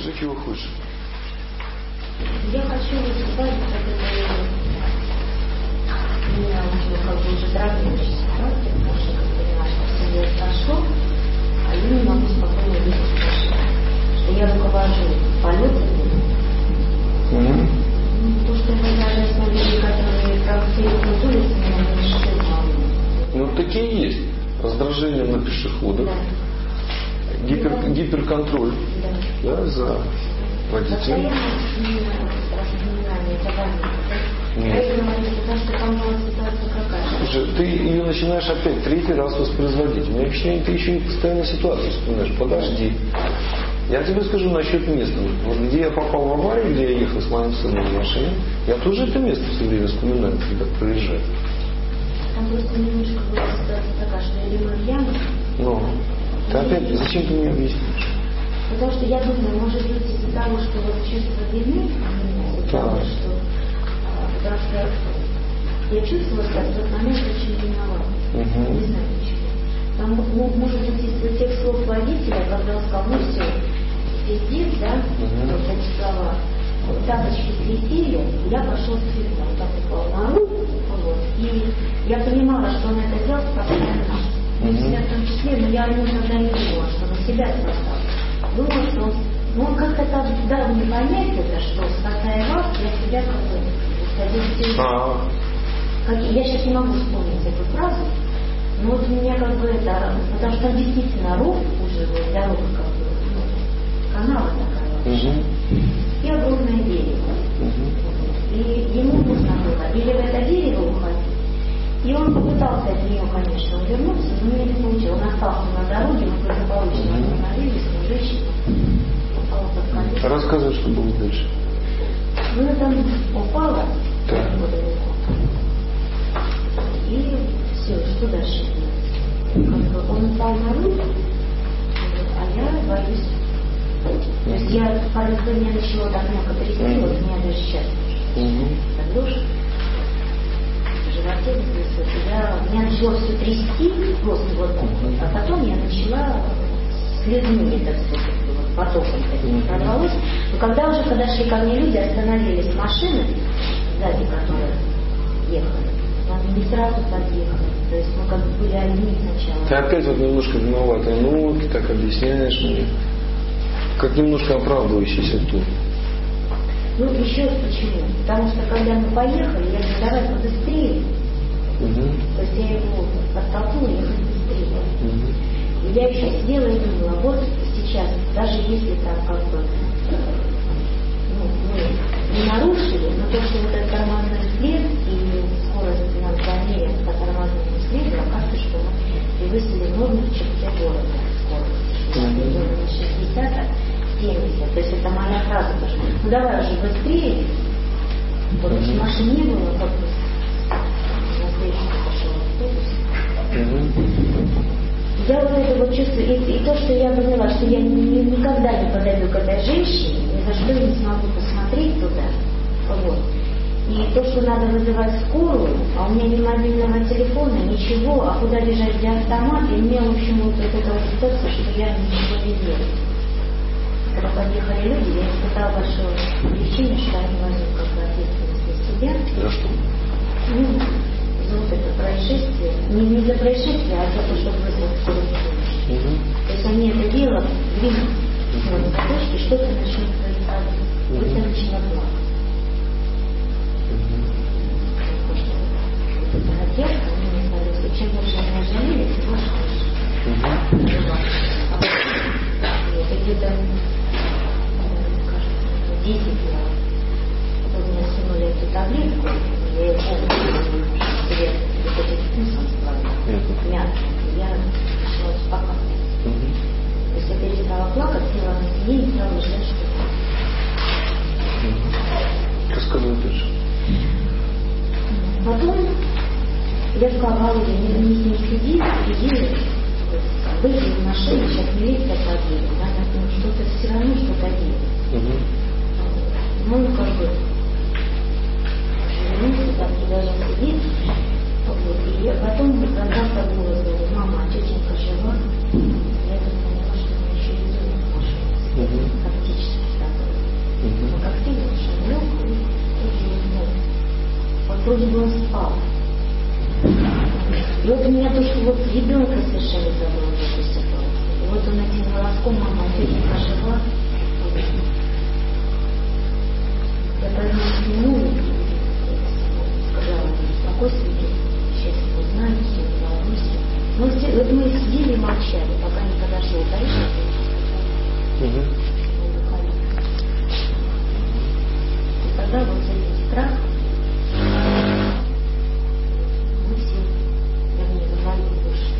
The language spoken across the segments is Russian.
Скажи, чего хочешь. Я хочу избавиться от этой, меня уже травмирующей ситуации, потому что, как поняла, что все лет прошло, а я не могу спокойно видеть машину. Что я руковожу полетами. То, что мы даже с людьми, которые провоцируют улицы, меня не решили волнует. Ну, такие есть. Раздражение на пешеходах. Да. Гиперконтроль. Да, за водителем. Слушай, ты ее начинаешь опять третий раз воспроизводить. У меня ощущение, ты еще и постоянно ситуацию вспоминаешь. Подожди. Я тебе скажу насчет места. Вот где я попал в аварию, где я ехал с моим сыном в машине, я тоже это место все время вспоминаю, когда проезжаю. Там просто немножко была ситуация такая, что я либо в яму. Ну, ты опять, зачем ты мне объяснишь? Потому что я думаю, может быть, из-за того, что вот чувство вины, из-за того, что потому что я чувствовала себя в тот момент очень виновата. Не знаю почему. Там, может быть, из-за тех слов водителя, когда он сказал, ну все, пиздец, да, вот эти слова, вот тапочки слетели, и я пошел с фильмом, так упал на руку, вот, и я понимала, что он это делал спокойно. На себя в том числе, но я никогда не думала, что на себя это поставил. Думала, что он как-то так дал мне понять это, что спасая вас, я себя как-то я сейчас не могу вспомнить эту фразу, но вот у меня как бы это, потому что действительно ров уже, дорога как бы, канала такая вообще, и огромное дерево. И ему нужно было или в это дерево уходить, и он попытался от нее, конечно, увернуться, но не получил. Он остался на дороге, мы благополучно остановились, но женщина упала под колеса. Рассказывай, что было дальше. Ну, там упала, и все, что дальше делать? Он упал на руку, а я боюсь. То есть я пару дней начала так мягко трясти, вот меня даже сейчас так дрожь. Животе, меня начало все трясти, просто вот так, а потом я начала слезами это все вот, потоком таким прорвалось. Но когда уже подошли ко мне люди, остановились машины сзади, которые ехали, они не сразу подъехали. То есть мы как бы были одни сначала. Ты опять вот немножко виноватая, ну ты так объясняешь мне, как немножко оправдывающийся тут. Ну, еще почему? Потому что когда мы поехали, я говорю, давай побыстрее. То есть я его подтолкнула ехать быстрее. И я еще сидела и думала, вот сейчас, даже если там как бы мы не нарушили, но то, что вот этот тормозной след и скорость нам замеряем по тормозному следу, оказывается, что мы превысили норму в черте города скорость. На 60, 70. То есть это моя фраза тоже. Ну давай уже быстрее. Вот машин не было, как бы на следующий пошел автобус. Я вот это вот чувствую, и то, что я поняла, что я никогда не подойду к этой женщине, ни за что не смогу посмотреть туда. Вот. И то, что надо вызывать скорую, а у меня ни мобильного телефона, ничего, а куда бежать, где автомат, и мне, в общем, вот эта ситуация, что я ничего не делаю. Когда подъехали люди, я испытала большое облегчение, что они возьмут как бы ответственность на себя. За что? Ну, за вот это происшествие. Не за происшествие, а за то, чтобы вызвать скорую помощь. То есть они это дело двинут с точки, что-то начнет происходить. Вот я начала плакать. Вот эта девка, они мне сказали, чем больше они жалели, тем больше где-то 10 лет. Вот мне сунули эту таблетку, я ее помню, себе вот этим вкусом справила, мягким, и я начала успокаиваться. То есть я перестала плакать, села на сиденье и стала ждать, что Рассказывай дальше. Потом я сказала, не с ним сидели, выйти из машины, сейчас милиция подъедет, надо что-то все равно что-то делать. Ну, как бы, вернулся, там туда же сидеть, вот, и потом раздался голос, говорю, мама, а тетенька жива? Я тут поняла, что у меня еще ребенок пошел, фактически, чтобы он спал. И вот у меня то, что вот ребенка совершенно забыла в этой ситуации. И вот он этим волоском, мама, тетенька жива. Я повернулась к нему и сказала, спокойствие, сейчас его знаю, все, не волнуйся. Вот мы сидели и молчали, пока не подошел Таиша. И тогда вот с этим страхом мы все, вернее, вдвоем вышли.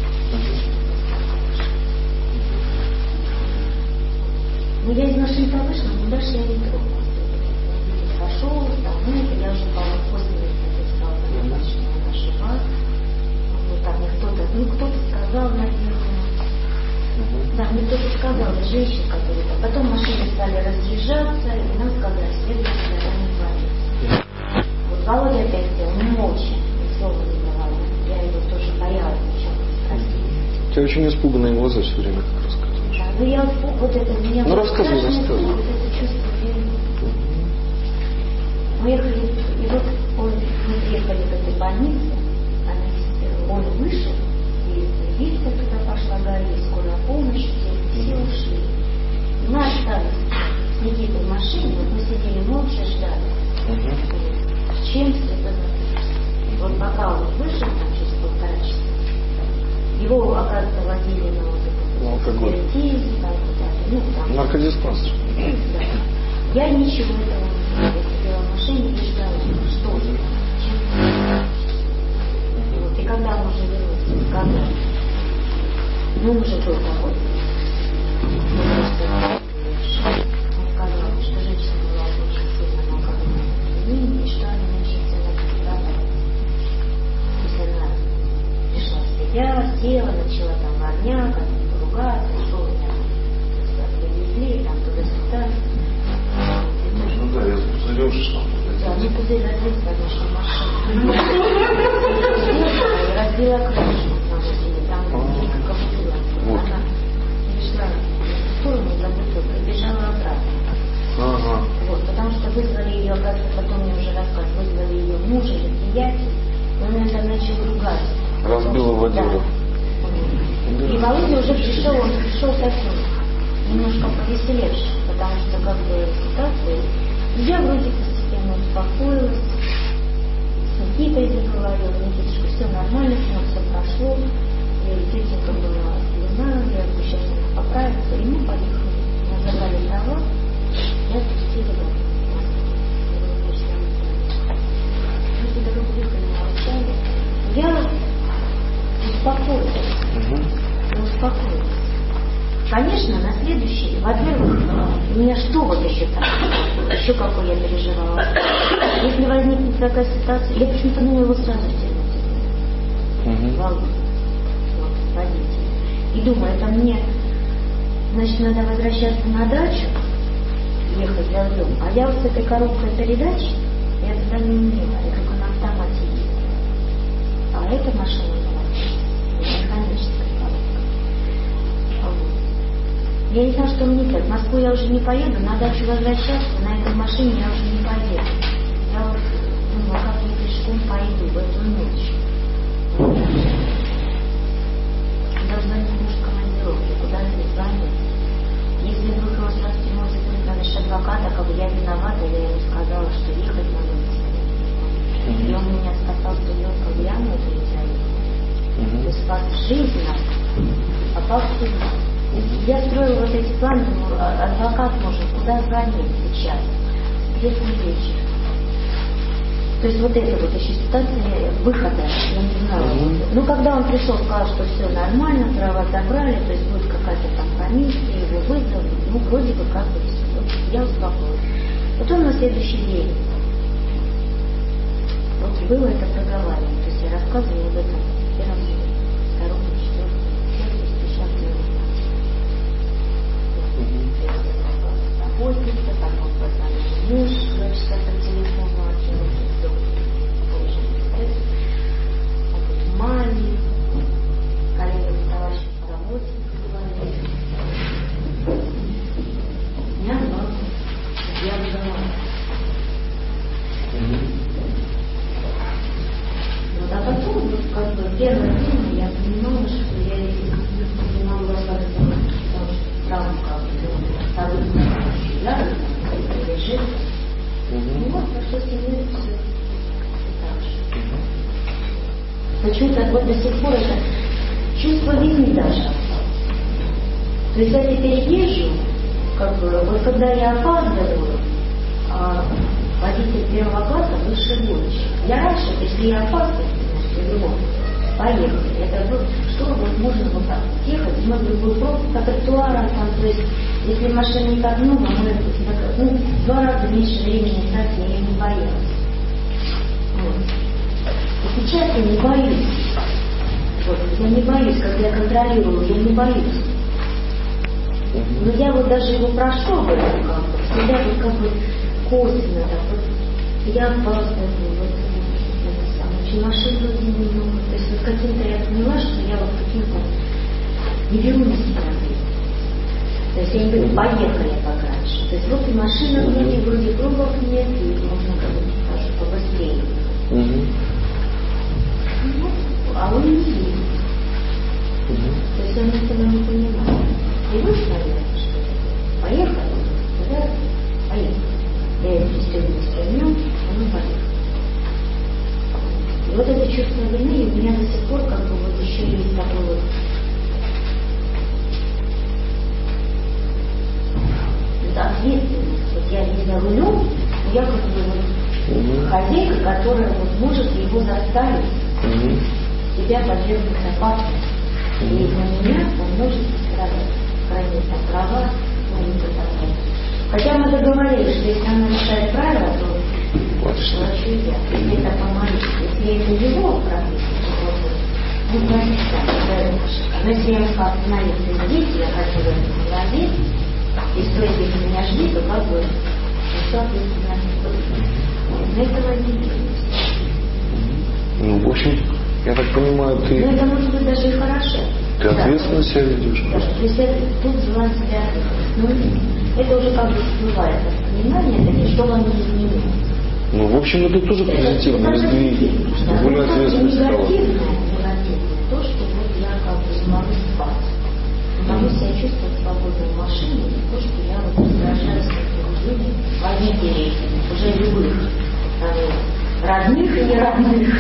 Но я из машинка вышла, но дальше я не трогала. Пошел, там, я уже после написала, что она жива. Вот там мне кто-то сказал, наверное. Да, мне кто-то сказал, женщина, которые там. Потом машины стали разъезжаться, и нам сказали, следующий раз не говорит. Вот Володя опять сделал, он молча, ни слова не говорил. Я его тоже боялась, ничего не спросила. У тебя очень испуганные глаза все время как раз. Да, ну я вот это, меня ну рассказывай. Вот это чувство вины. Мы ехали, и вот мы приехали в этой больнице, он вышел, и Витя туда пошла, говорили, скорая помощь, все ушли. И мы остались с Никитой в машине, вот мы сидели молча, ждали. С чем связано? Вот пока он вышел, там через 1,5 часа, его, оказывается, возили на вот это экспертизу, там куда-то, наркодиспансер. Да. Я ничего этого не знала. Я сидела в машине и ждала, что же, чем. Вот. И когда он уже вернулся, когда? Ну, он уже был такой. Он сказал, что женщина была очень сильно на алкогольном и что она очень сильно пострадала. То есть она пришла в себя, села, начала там ворняк, поругаться, что у меня там привезли, там туда-сюда. Ну да, я пузырёшь там. Да, ну пузырь разбил, конечно, машину. Разбила крышу в машине, там несколько бутылок. Она пришла в сторону, забыла, прибежала обратно. Ага. Вот, потому что вызвали ее, оказывается, потом мне уже рассказ, вызвали ее мужа или приятель, и он это начал ругать. Разбила водила. Да. И Володя уже пришел, он пришел таким, немножко повеселевший, потому что как бы ситуация. Я вроде постепенно успокоилась, с Никитой заговорила, Никитушка, все нормально, с ним все прошло, и тетенька была слеза, я говорю, сейчас она поправится, и мы поехали. Мы забрали права, я отпустила домой. Мы туда выехали, молчали. Я успокоилась. Успокоилась. Конечно, на следующий, во-первых, у меня что вот еще так, еще какой я переживала. Если возникнет такая ситуация, я почему-то на него сразу тянулась. Волнуюсь. Вот, водитель. И думаю, это мне, значит, надо возвращаться на дачу, ехать за рулем. А я вот с этой коробкой передач, я туда не умела, я только на автомате ездила. А эта машина была механическая коробка. Я не знаю, что мне делать. В Москву я уже не поеду, на дачу возвращаться, на этой машине я уже не поеду. Я вот думала, как я пешком пойду в эту ночь. Должна быть муж в командировке, куда мне звонить. Если вдруг его сразу тянул насчет адвоката, как бы я виновата, я ему сказала, что ехать надо быстрее. И он меня спасал, что делал, как бы я на это не заехала. То есть спас жизнь нас, попал в тюрьму. Я строила вот эти планы, думаю, адвокат может куда звонить сейчас, где-то вечер. То есть вот это вот еще ситуация выхода, я не знала. Ну, когда он пришел, сказал, что все нормально, права забрали, то есть будет какая-то там комиссия, его вызвали, ну, вроде бы как бы все. Вот я успокоилась. Потом на следующий день вот было это проговаривание, то есть я рассказывала об этом первом, втором, четвертом, охотница, там он позвонил муж, 2 часа по телефону, отчего повышенный стресс, опыт маме, коллега товарищи по работе говорили. Меня много, я взяла. не даже опасно. То есть я теперь езжу, как бы, вот когда я опаздываю, водитель первого класса выше гонщик. Я раньше, если я опаздываю, поехали. Это вот, что вот можно вот так ехать, может быть, был просто по тротуарам, там, то есть, если машина не так много, мы в 2 раза меньше времени тратить я не боялась. Вот. И сейчас я не боюсь. Вот, я не боюсь, когда я контролирую, я не боюсь. Но я вот даже его прошу об этом как бы, всегда вот как бы косвенно, так вот, я опаздываю, вот, машин вроде немного. То есть вот каким-то я поняла, что я вот каким-то не беру на себя ответственность. То есть я не говорю, поехали как раньше. То есть вот и машина вроде кругов нет, и можно как бы даже побыстрее. Ну, а он не едет. То есть он этого не понимает. И вы наверное, что поехали, тогда поехали. Я ее пристегнусь ремнем, он поехал. И вот это чувство вины у меня до сих пор как бы вот еще есть такой вот ответственность. Вот я не за рулем, но я как бы вот хозяйка, которая вот может его заставить себя подвергнуть опасности. И на меня он может пострадать, хранить там права, может быть такое. Хотя мы договорились, что если она решает правила, то плачу я. Если это помолюсь, если я не его профессию, то буду написать. Но если я остановиться здесь, я хочу в этом главе, и стоит, если меня жди, то как бы, соответственно, этого не делать. Ну, в общем, я так понимаю, ты... Ну, это может быть даже и хорошо. Ты ответственно себя ведешь. Да, то есть это, тут желание себя... Ну, это уже как бы всплывает воспоминание, это что вам не изменилось. Ну, в общем, это тоже позитивный сдвиг, что более ответственность стала. Негативное, то, что вот я как бы могу спать. Могу себя чувствовать свободно в машине, то, что я вот выражаюсь как людей, водителей, уже любых, родных и неродных.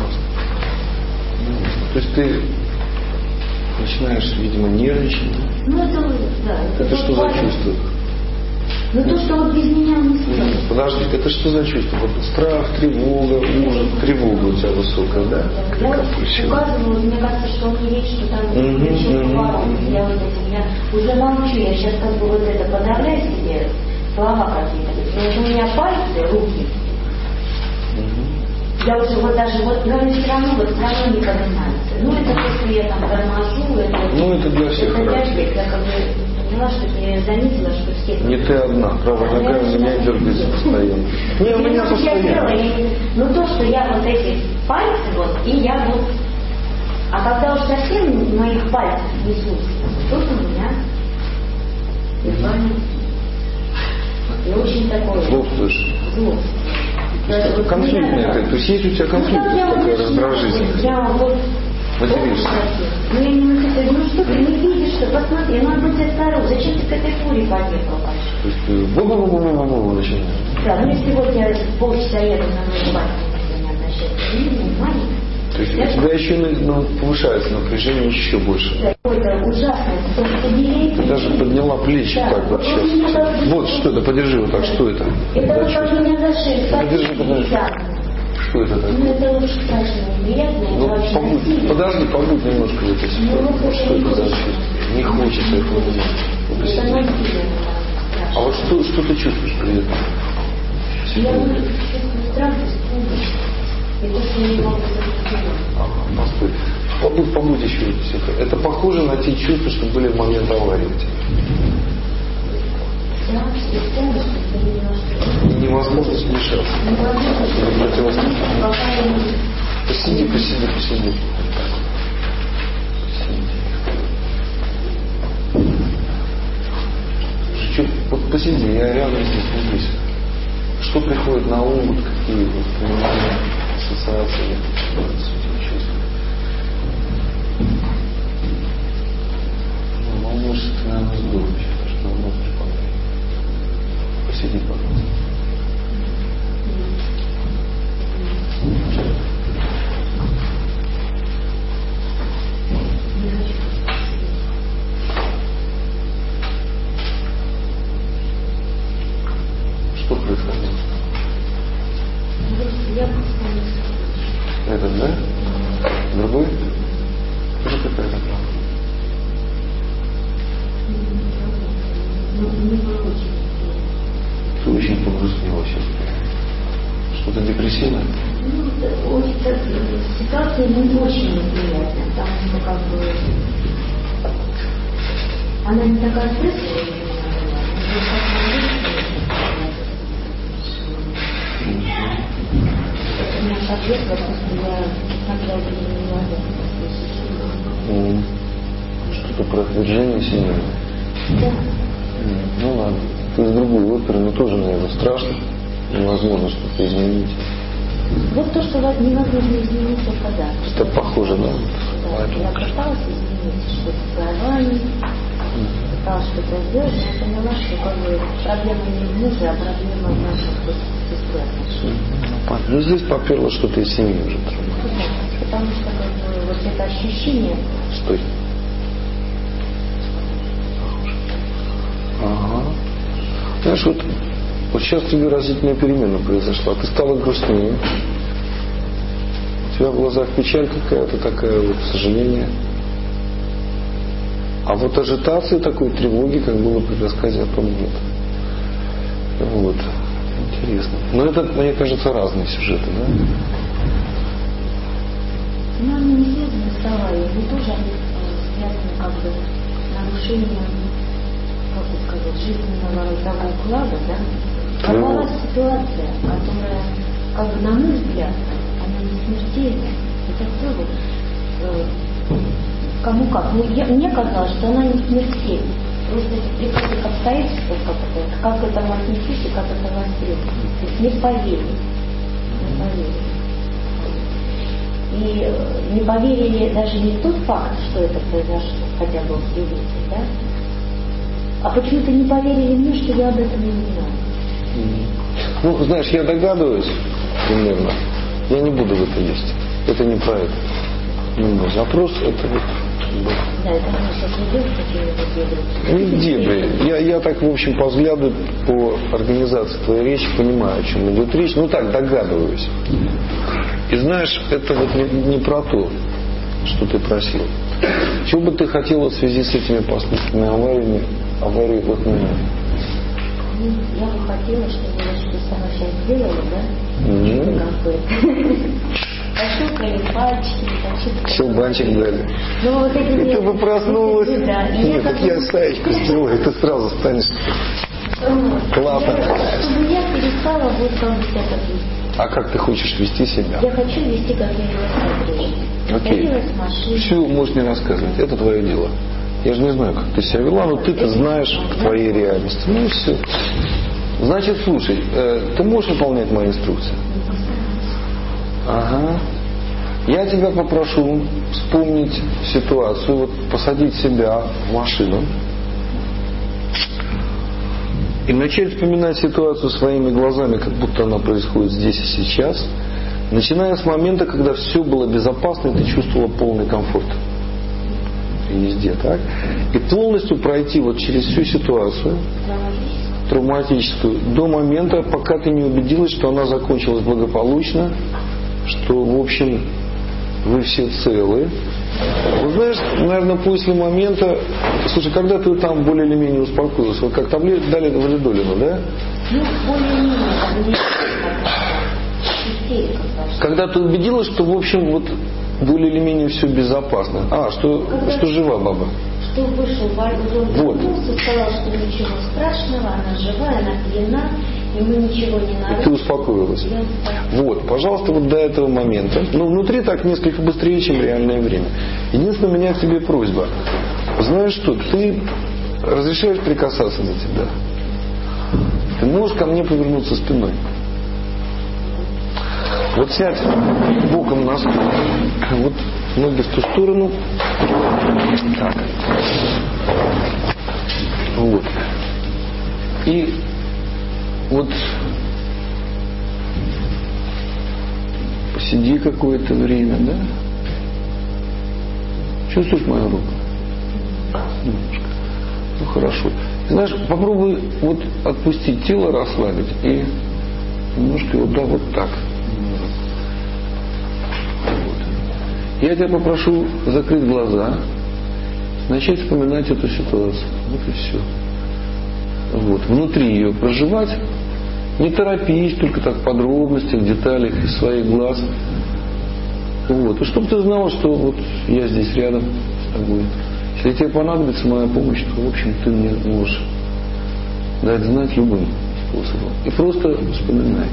То есть ты начинаешь, видимо, нервничать. Ну, это, да. Это что за чувство? Ну, то, что вот без меня не сможет. Подожди, это что за чувство? Вот страх, тревога, ужас, тревога у тебя высокая, да? Я указываю, мне кажется, что он не видит, что там еще поворот. Я вот этим, я уже молчу, я сейчас как бы вот это подавляю себе, слова какие-то. Вот у меня пальцы, руки. Я уже вот даже, вот, но все равно не поднимается. Ну, это если я там торможу, это... Ну, это для всех характерно. Я как бы поняла, что я заметила, что все... Не ты одна, правая нога у меня дергается постоянно. Не, у меня постоянно. Ну, то, что я вот эти пальцы, вот, и я вот... А когда уж совсем моих пальцев несутся, тут у меня дыхание. И очень такое... Злоствуешь. Злость. Конфликтная ты, то есть есть у тебя конфликтность такая раздражительность. Материшься. Ну я не могу, ну что ты не видишь, что посмотри, надо быть осторожен, зачем ты к этой фуре подъехал? То есть ты бу-бу-бу-бу-бу-бу начинаешь. Да, ну если вот я полчаса еду на мой бак, если не обращаюсь внимания. То есть у тебя еще повышается напряжение еще больше. Да, какое-то ужасное, ты даже подняла плечи так вот сейчас. Вот что это, подержи вот так, что это? Это вот как меня за шею. Подержи. Что это такое? Ну это очень страшно неприятно. Побудь немножко в этой ситуации. Что это за чувство? Не хочется этого делать. А вот что ты чувствуешь при этом? Я чувствую страх и испуг. И то, что я не могу постой. Побудь еще все. Это похоже на те чувства, что были в момент аварии у тебя. Невозможно смешаться. Посиди. Вот посиди, я рядом здесь. Что приходит на ум, какие воспоминания, ассоциации с этим чувством? Волнуешься ты, наверное, здорово сейчас, что нам можешь понять. Посиди, пожалуйста. загрустнело сейчас? Что-то депрессивное? Ну, ситуация не очень неприятная, потому что как бы она не такая стрессовая, это меня соответственно, просто я никогда не могу. Что-то про отвержение семьи? Да. Ну ладно. Ты из другой оперы, но тоже, наверное, страшно. Невозможно что-то изменить. Вот то, что невозможно изменить, только да. Это похоже, да? Да, я пыталась изменить что-то в голове, пыталась что-то сделать, но я поняла, что как бы проблема не в муже, а проблема в наших сестрах отношениях. Ну здесь поперло что-то из семьи уже. Потому что как бы вот это ощущение. Что это? Ага. Знаешь, вот сейчас у тебя разительная перемена произошла. Ты стала грустнее. У тебя в глазах печаль какая-то такая, вот, сожаление. А вот ажитации такой, тревоги, как было при рассказе о том, нет. Вот. Интересно. Но это, мне кажется, разные сюжеты, да? Ну, они не связаны с словами, они тоже связаны как бы с нарушением, как бы сказать, жизненного того уклада, да? Оказалась ситуация, которая, как бы, на мой взгляд, она не смертельная. Это кто вот, кому как. Ну, мне казалось, что она не смертельна. Просто при каких обстоятельствах, как это отнесись и как это воспринять. То есть не поверили. Не поверили. И не поверили даже не в тот факт, что это произошло, хотя был свидетель, да? А почему-то не поверили мне, что я об этом не знала. Ну, знаешь, я догадываюсь примерно. Я не буду в это лезть. Это не про это. Запрос это вот. Да, это мы сейчас идем, не дебри. Я так, в общем, по взгляду, по организации твоей речи понимаю, о чем идет речь. Ну так, догадываюсь. И знаешь, это вот не про то, что ты просил. Чего бы ты хотела в связи с этими последствиями аварии вот меня? Я бы хотела, чтобы вы что-то сама сейчас сделали, да? Пощелкали пальчики, щелбанчик дали. Ну, вот эти и ты бы проснулась. Да. Нет, так я саечку сделаю, и ты сразу станешь классно. Чтобы я перестала вот как бы себя так вести. А как ты хочешь вести себя? Я хочу вести, как я вела себя. Окей. Все можешь не рассказывать. Это твое дело. Я же не знаю, как ты себя вела, но ты-то знаешь в твоей реальности. Ну и все. Значит, слушай, ты можешь выполнять мои инструкции? Ага. Я тебя попрошу вспомнить ситуацию, вот посадить себя в машину и начать вспоминать ситуацию своими глазами, как будто она происходит здесь и сейчас, начиная с момента, когда все было безопасно, и ты чувствовала полный комфорт. И везде, так? И полностью пройти вот через всю ситуацию травматическую до момента, пока ты не убедилась, что она закончилась благополучно, что, в общем, вы все целы. Вот знаешь, наверное, после момента... Слушай, когда ты там более или менее успокоился, вот как таблетку дали валидолину, да? Ну, более-менее. Когда ты убедилась, что, в общем, вот более или менее все безопасно. Что жива баба. Что вышел вот. Сказал, что ничего страшного, она живая, она пьяна, ему ничего не надо. И ты успокоилась. Вот, пожалуйста, вот до этого момента. Ну, внутри так несколько быстрее, чем реальное время. Единственное, у меня к тебе просьба. Знаешь что, ты разрешаешь прикасаться на тебя? Ты можешь ко мне повернуться спиной? Вот сядь боком на стул. Вот ноги в ту сторону. Так. Вот. И вот посиди какое-то время, да? Чувствуешь мою руку? Немножко. Ну хорошо. Знаешь, попробуй вот отпустить тело, расслабить и немножко его, да, вот так. Вот. Я тебя попрошу закрыть глаза, начать вспоминать эту ситуацию. Вот и все. Вот. Внутри ее проживать Не торопись, только так в подробностях, в деталях из своих глаз. Вот. И чтобы ты знал, что вот я здесь рядом с тобой. Если тебе понадобится моя помощь, то, в общем, ты мне можешь дать знать любым способом. И просто вспоминай.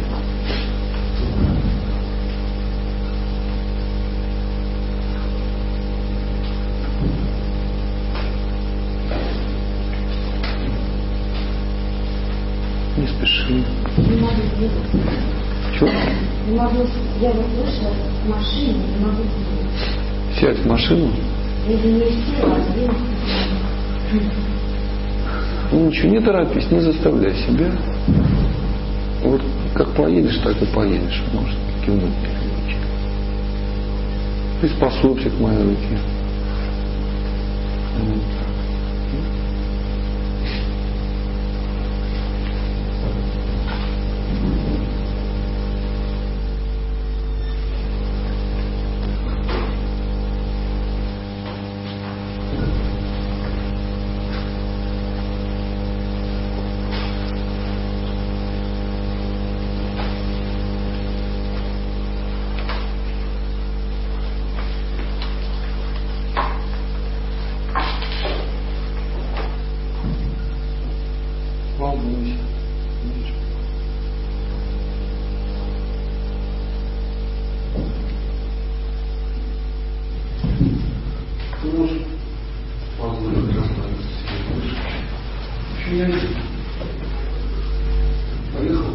Не спеши. Не могу двигаться. Чего? Не могу. Я вот вышла в машине, не могу двигаться. Сядь в машину. Если не села, а двигаться. Ну ничего, не торопись, не заставляй себя. Вот как поедешь, так и поедешь. Может, кивнуть мне. Приспособься к моей руке. Волнуйся. Ты можешь позволить расслабиться себе больше. Еще не один. Поехал?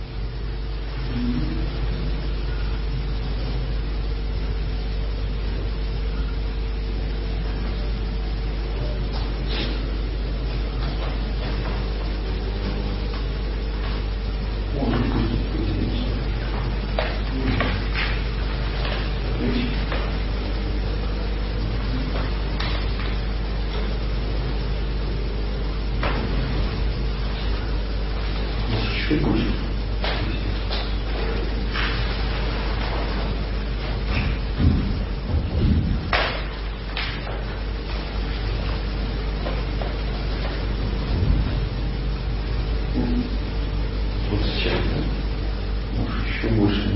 Чуть больше. Вот сейчас, да? Может, еще больше.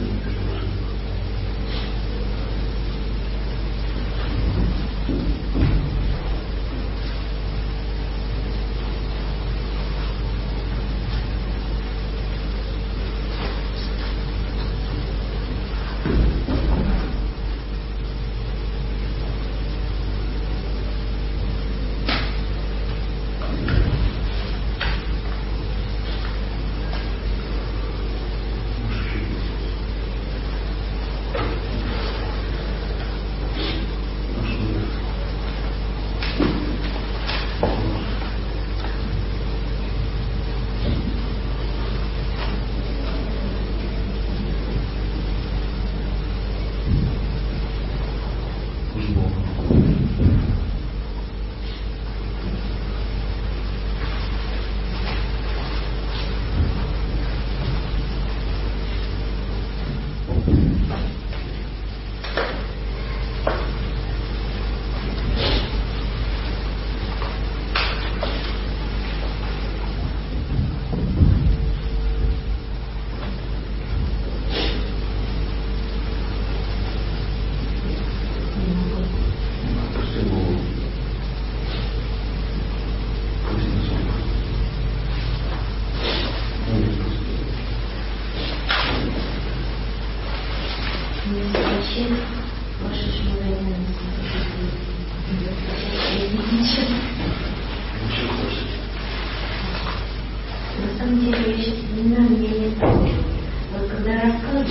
На самом деле, я сейчас вспоминаю, меня не стало. Вот когда рассказывала,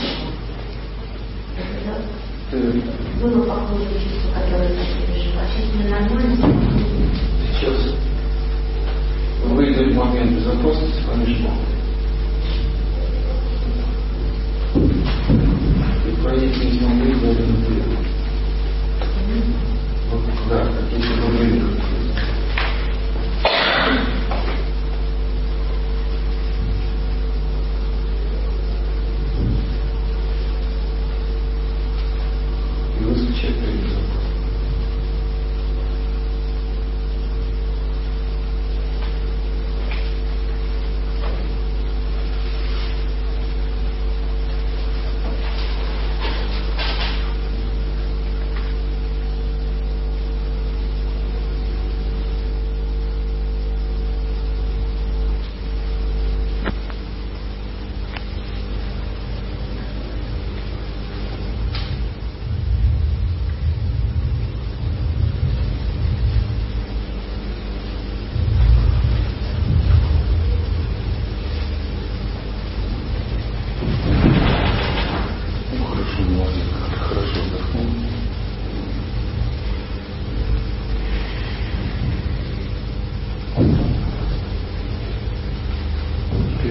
было похожее чувство, которое я пережила. Сейчас мне нормально. Сейчас выйдет момент безопасности помеж Богом. И пройдите из момента довольно приятно. Вот, да, какие-то добрые выходы. И выскочать перед безопасностью.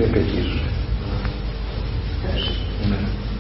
мысли опять есть. Хорошо. Да.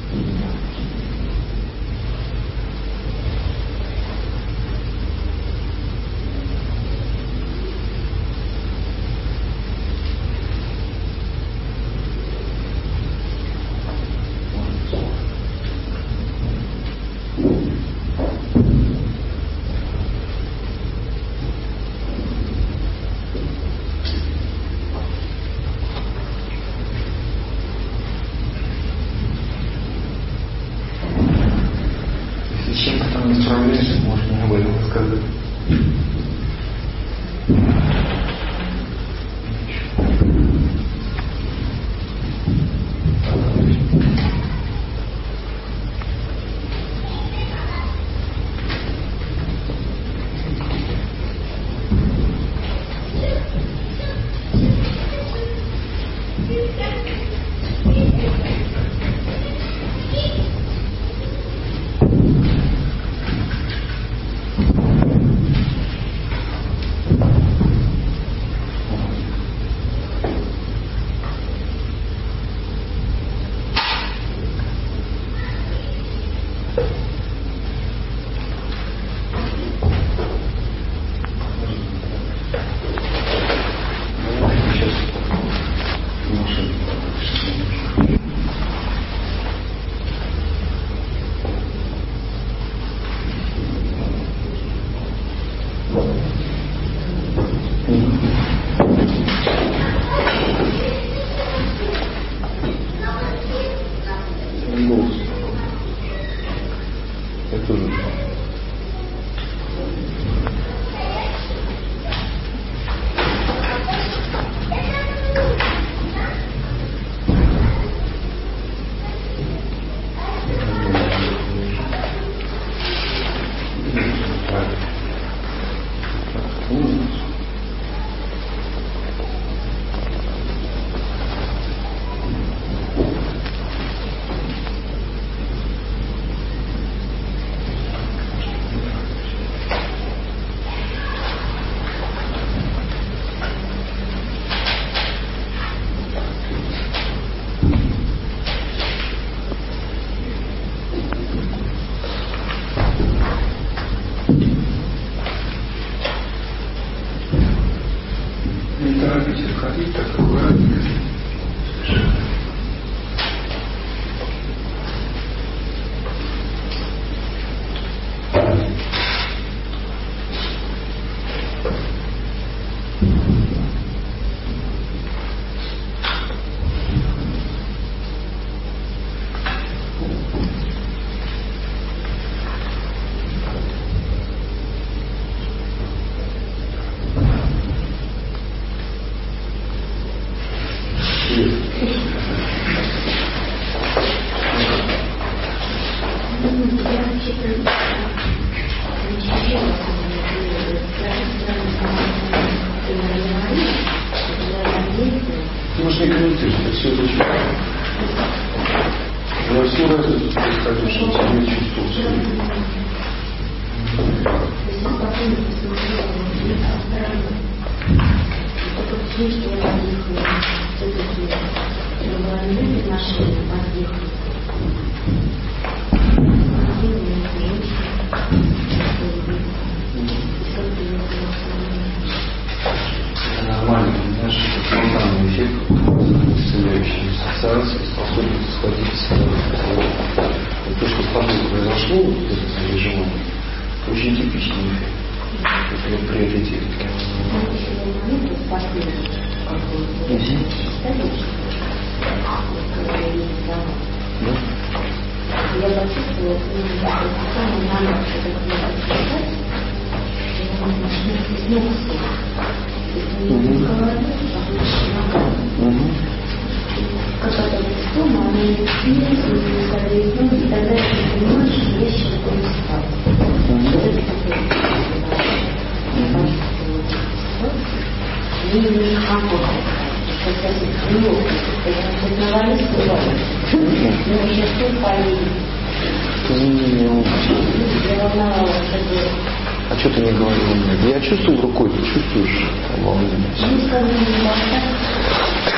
А что ты не говорил мне? Я чувствую рукой, ты чувствуешь волнение?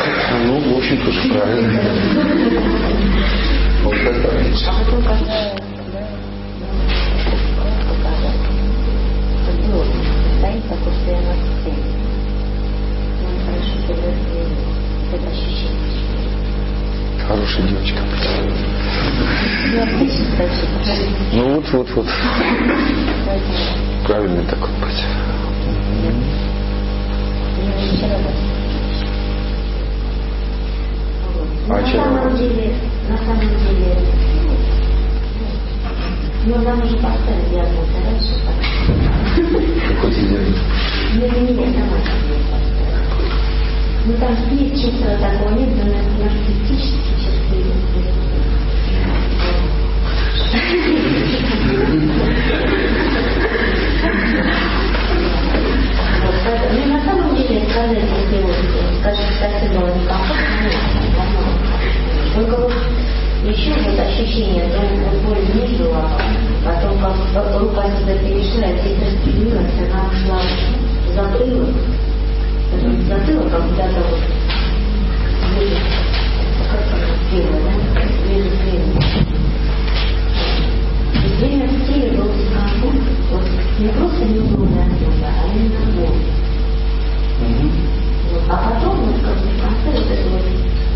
Ну, в общем, тоже правильно. Вот это раньше. А потом, когда стоит такой, что я на сцене. Он хорошо передает это ощущение. Хорошая девочка. Ну, отлично, дальше. Ну, вот. Правильный такой путь. Я очень рада. На самом деле, ну, нам уже поставили диагноз раньше. Какой диагноз? Не сама себе поставила. Ну, там есть чувство такого, нет, но нарциссические черты. Ну, на самом деле, сказать, если вот, скажем, совсем было некомфортно, только вот еще вот ощущение, то вот боль внизу, а потом как рука сюда перешла, здесь распределилась, она ушла в затылок, как куда-то вот ближе, как она сделала, да, ближе к времени. И время в теле был дискомфорт, вот не просто неудобная отсюда, а именно боль. Вот. А потом, вот как бы в конце вот это вот,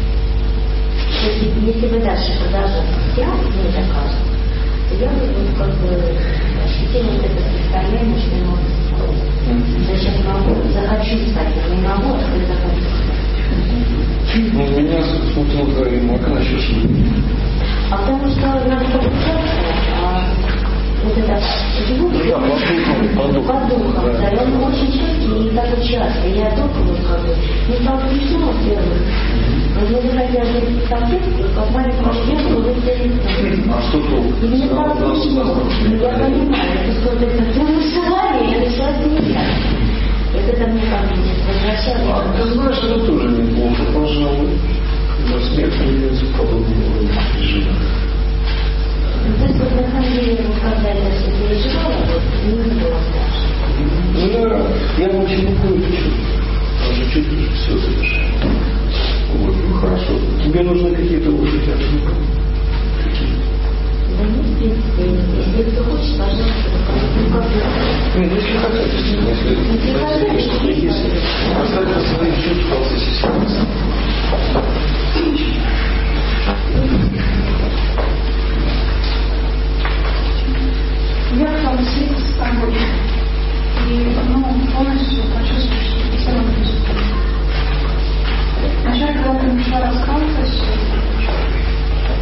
если бы дальше продолжать сеанс, мне так кажется, то я бы вот как бы ощутила вот это состояние, что я могу спать. Я сейчас могу, захочу спать, я не могу, а когда захочу спать. Ну, меня смутило и мока насчет шли. А потому что надо подключаться, вот это звук под духом, да, и он очень четкий и такой частый. Я только вот как бы не стал смешно первым. Но мне захотелось взять салфетку, как маленькую шведку, выставить. А что толку? И мне стало смешно. Но я понимаю, это что-то это желание, я начала смеяться. Это мне как бы возвращалось. А ты знаешь, это тоже неплохо, пожалуй. Когда смех появляется в подобном режиме. То есть вот на самом деле, вот когда я все переживала, вот не было страшно. Ну да, я очень люблю это чувство. Даже чувствуешь все совершенно. Вот, ну хорошо. Тебе нужны какие-то лошади отвлеки? Какие? Да нет, в принципе, если ты хочешь, пожалуйста, ну как бы... Нет, если хотите, если оставьте свои чувства в процессе сеанса. Я к вам слиться с тобой. И полностью почувствую, что ты все равно присутствуешь. Вначале, когда ты начала рассказывать,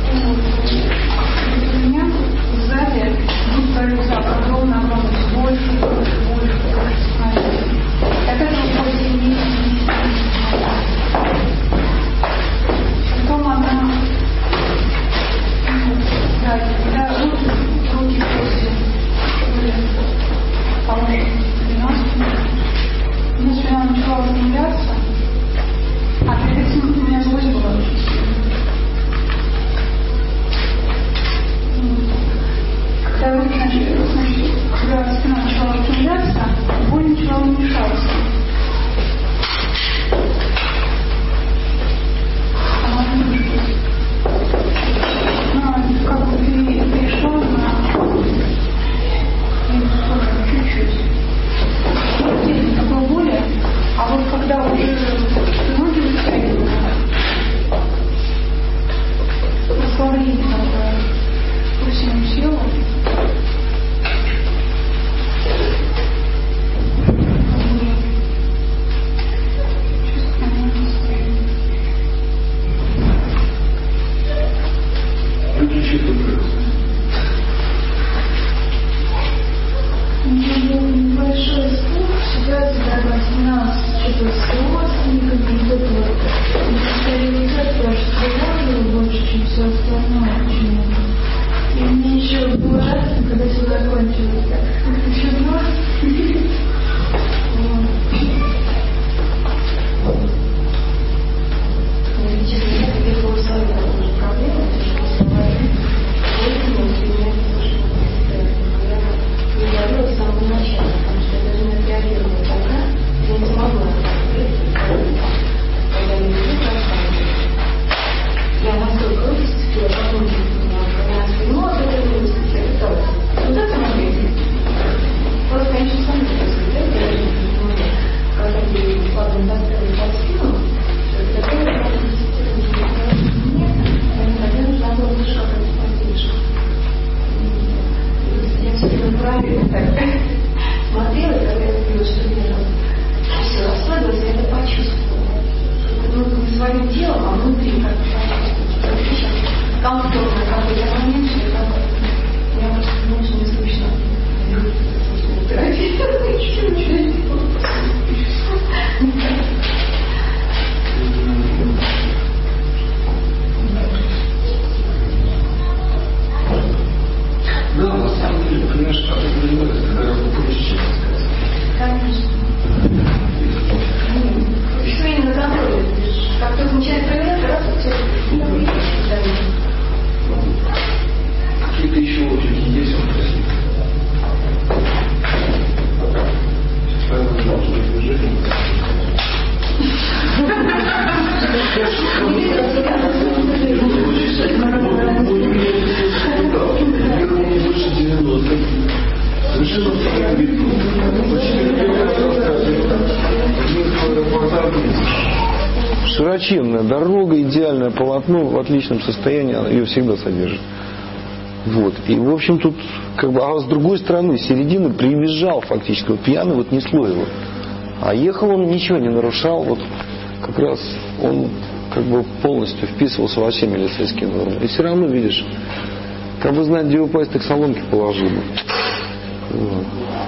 Широченная дорога, идеальное полотно в отличном состоянии, ее всегда содержит. Вот. И, в общем, тут, как бы, а с другой стороны, с середины приезжал фактически, вот пьяный, вот несло его. А ехал он, ничего не нарушал, вот как раз он как бы полностью вписывался во все милицейские нормы. И все равно, видишь, как бы знать, где упасть, так соломки положил бы. Вот.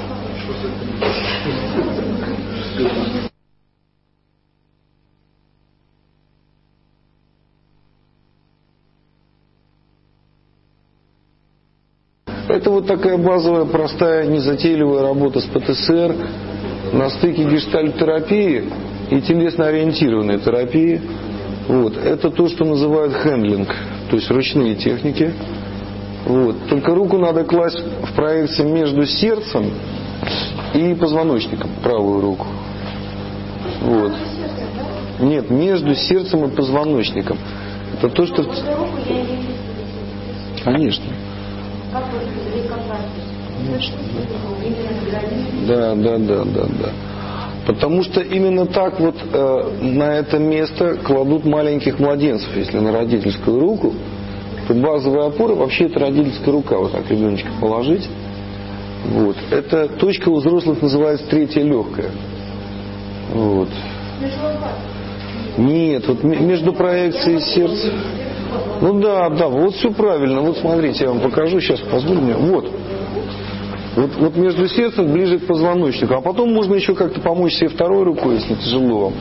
Это вот такая базовая, простая, незатейливая работа с ПТСР на стыке гештальт-терапии и телесно-ориентированной терапии. Вот. Это то, что называют хендлинг, то есть ручные техники. Вот. Только руку надо класть в проекции между сердцем и позвоночником, правую руку. Вот. Нет, между сердцем и позвоночником. Это то, что... Конечно. Да. Потому что именно так вот на это место кладут маленьких младенцев. Если на родительскую руку, то базовая опора, вообще это родительская рука, вот так ребеночка положить. Вот. Эта точка у взрослых называется третья легкая. Вот. Нет, вот между проекцией сердца. Ну да, вот все правильно. Вот смотрите, я вам покажу, сейчас позволю мне. Вот между сердцем ближе к позвоночнику. А потом можно еще как-то помочь себе второй рукой, если тяжело вам.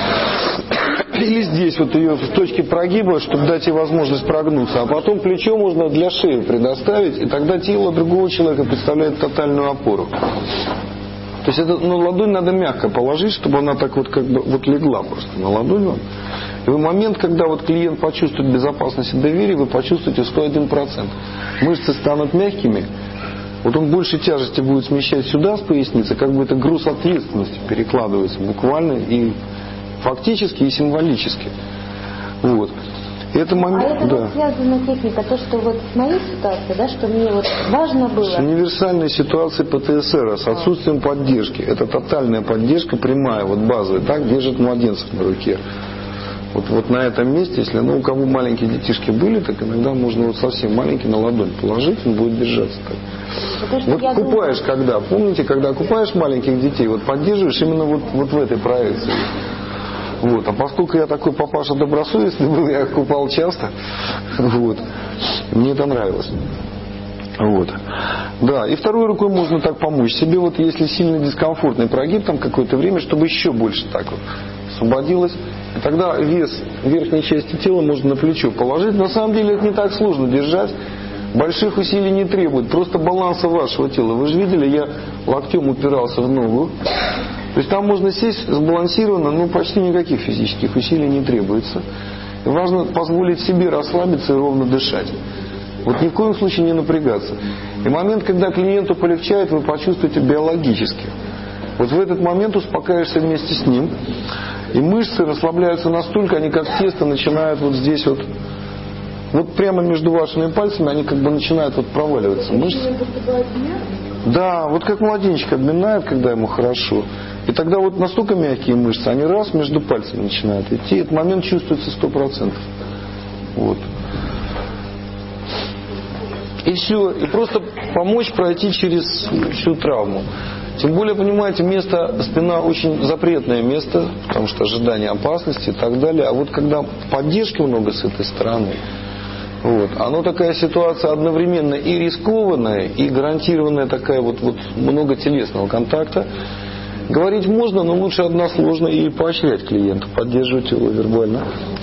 Или здесь вот ее в точке прогиба, чтобы дать ей возможность прогнуться. А потом плечо можно для шеи предоставить, и тогда тело другого человека представляет тотальную опору. То есть это, ладонь надо мягко положить, чтобы она так вот как бы вот легла просто на ладонь вам. И в момент, когда вот клиент почувствует безопасность и доверие, вы почувствуете 101%. Мышцы станут мягкими, вот он больше тяжести будет смещать сюда с поясницы, как бы это груз ответственности перекладывается буквально и фактически, и символически. Вот. И это момент, а это вот связана техника, то, что вот с моей ситуацией, да, что мне вот важно было... С универсальной ситуацией ПТСР, с отсутствием поддержки. Это тотальная поддержка, прямая, вот базовая, так держит младенцев на руке. Вот на этом месте, если у кого маленькие детишки были, так иногда можно вот совсем маленький на ладонь положить, он будет держаться так. Вот купаешь когда, помните, когда купаешь маленьких детей, вот поддерживаешь именно вот в этой проекции. Вот. А поскольку я такой папаша добросовестный был, я купал часто, вот, мне это нравилось. Вот. Да, и второй рукой можно так помочь себе, вот если сильно дискомфортный прогиб там какое-то время, чтобы еще больше так вот освободилось. И тогда вес верхней части тела можно на плечо положить. На самом деле это не так сложно держать. Больших усилий не требует. Просто баланса вашего тела. Вы же видели, я локтем упирался в ногу. То есть там можно сесть сбалансированно, но почти никаких физических усилий не требуется. И важно позволить себе расслабиться и ровно дышать. Вот ни в коем случае не напрягаться. И момент, когда клиенту полегчает, вы почувствуете биологически. Вот в этот момент успокаиваешься вместе с ним. И мышцы расслабляются настолько, они как тесто начинают вот здесь вот прямо между вашими пальцами, они как бы начинают вот проваливаться. Мышцы. Да, вот как младенчик обминает, когда ему хорошо. И тогда вот настолько мягкие мышцы, они раз между пальцами начинают идти. Этот момент чувствуется 100%. Вот. И все. И просто помочь пройти через всю травму. Тем более, понимаете, спина очень запретное место, потому что ожидание опасности и так далее. А вот когда поддержки много с этой стороны, оно такая ситуация одновременно и рискованная, и гарантированная такая вот много телесного контакта. Говорить можно, но лучше односложно и поощрять клиента, поддерживать его вербально.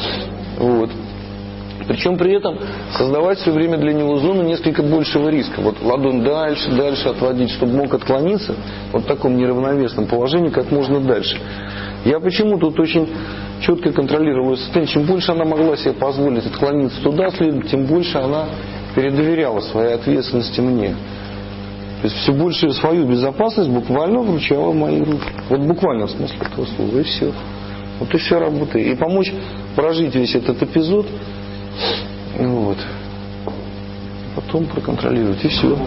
Причем при этом создавать все время для него зону несколько большего риска. Вот ладонь дальше отводить, чтобы мог отклониться в таком неравновесном положении как можно дальше. Я почему тут очень четко контролировала состояние. Чем больше она могла себе позволить отклониться туда, тем больше она передоверяла своей ответственности мне. То есть все больше свою безопасность буквально вручала в мои руки. Вот буквально в смысле этого слова. И все. Вот и вся работа. И помочь прожить весь этот эпизод. Потом проконтролировать. И все.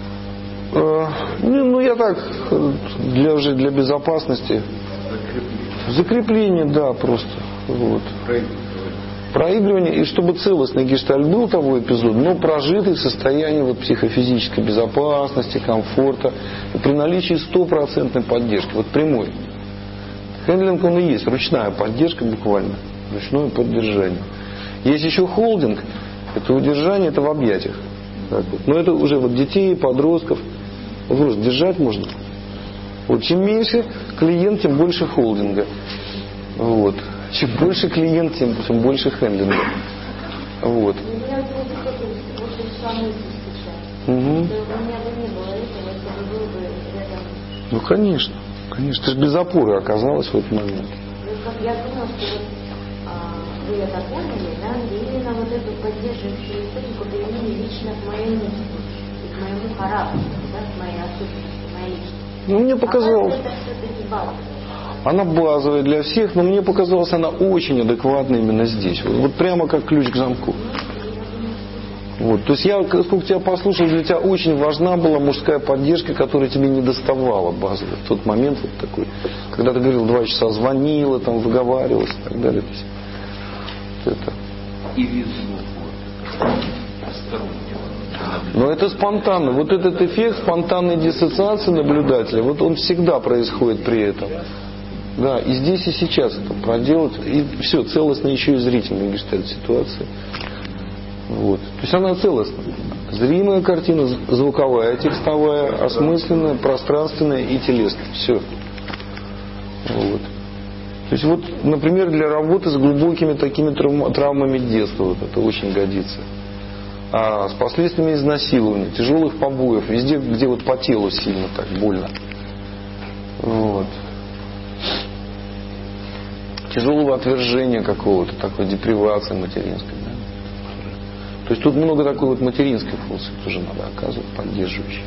Я так, для безопасности. Закрепление, да, просто. Вот. Проигрывание, и чтобы целостный гештальт был того эпизода, но прожитый в состоянии вот психофизической безопасности, комфорта, и при наличии 100% поддержки, вот прямой. Хендлинг, он и есть ручная поддержка буквально, ручное поддержание. Есть еще холдинг, это удержание, это в объятиях. Так вот. Но это уже вот детей, подростков, вот просто держать можно. Вот чем меньше клиент, тем больше холдинга. Вот. Чем больше клиент, тем больше хендлинга. Вот. У меня вот пришла мысль сейчас. Угу. У меня бы не было этого, если бы был бы рядом. Ну, конечно. Конечно. Ты же без опоры оказалась в этот момент. Я думала, что вот вы это поняли, да, и именно вот эту поддерживающую источнику применили лично к моей мысли, и к моему характеру, да, к моей особенности, к моей личности. Ну, мне показалось. Это все-таки базовое. Она базовая для всех, но мне показалось, она очень адекватна именно здесь. Вот прямо как ключ к замку. Вот. То есть я, сколько тебя послушал, для тебя очень важна была мужская поддержка, которая тебе не доставала базово. В тот момент вот такой, когда ты говорил 2 часа, звонила, там, выговаривалась и так далее. То есть, вот это. И везло. Но это спонтанно. Вот этот эффект спонтанной диссоциации наблюдателя, вот он всегда происходит при этом. Да, и здесь, и сейчас это проделать. И все, целостно еще и зрительная гештальт-ситуация. Вот. То есть она целостна. Зримая картина, звуковая, текстовая, осмысленная, пространственная и телесная. Все. Вот. То есть вот, например, для работы с глубокими такими травмами детства вот это очень годится. А с последствиями изнасилования, тяжелых побоев, везде, где вот по телу сильно так больно. Вот. Тяжелого отвержения какого-то, такой депривации материнской. Да? То есть тут много такой вот материнской функции тоже надо оказывать, поддерживающей.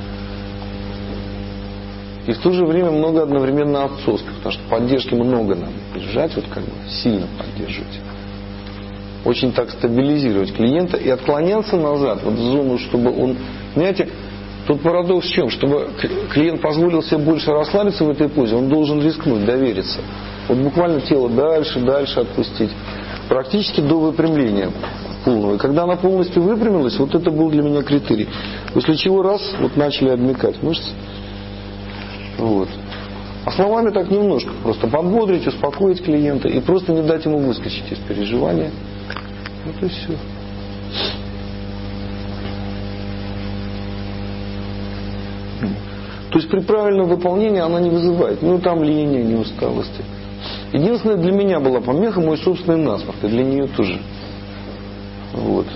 И в то же время много одновременно отцовской, потому что поддержки много надо держать, вот как бы сильно поддерживать. Очень так стабилизировать клиента и отклоняться назад, вот в зону, чтобы он, понимаете, тут парадокс в чем? Чтобы клиент позволил себе больше расслабиться в этой позе, он должен рискнуть, довериться. Вот буквально тело дальше отпустить. Практически до выпрямления полного. И когда она полностью выпрямилась, вот это был для меня критерий. После чего раз, вот начали обмякать мышцы. Вот. А словами так немножко. Просто подбодрить, успокоить клиента и просто не дать ему выскочить из переживания. Вот и все. То есть при правильном выполнении она не вызывает ни утомления, ни усталости. Единственное, для меня была помеха мой собственный насморк, и для нее тоже. Вот.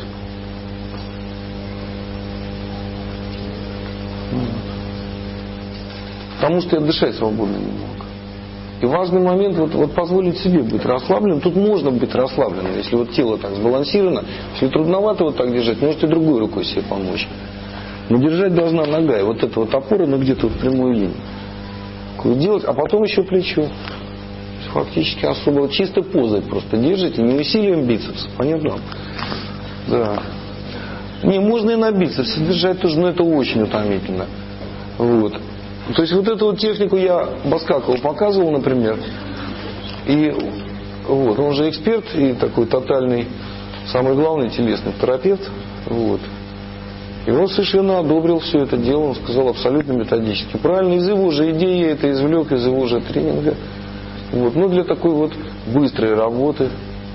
Потому что я дышать свободно не мог. И важный момент вот позволить себе быть расслабленным. Тут можно быть расслабленным, если вот тело так сбалансировано. Если трудновато вот так держать, можете другой рукой себе помочь. Но держать должна нога. И вот эта вот опора, ну где-то в прямую линию. Делать, а потом еще плечо. Фактически особо чисто позой просто держите, не усилием бицепса. Понятно? Да. Не, можно и на бицепсе держать тоже, но это очень утомительно. Вот. То есть вот эту вот технику я Баскакову показывал, например. И вот, он же эксперт и такой тотальный, самый главный телесный терапевт. Вот. И он совершенно одобрил все это дело, он сказал абсолютно методически. Правильно, из его же идеи я это извлек, из его же тренинга. Вот. Ну, для такой вот быстрой работы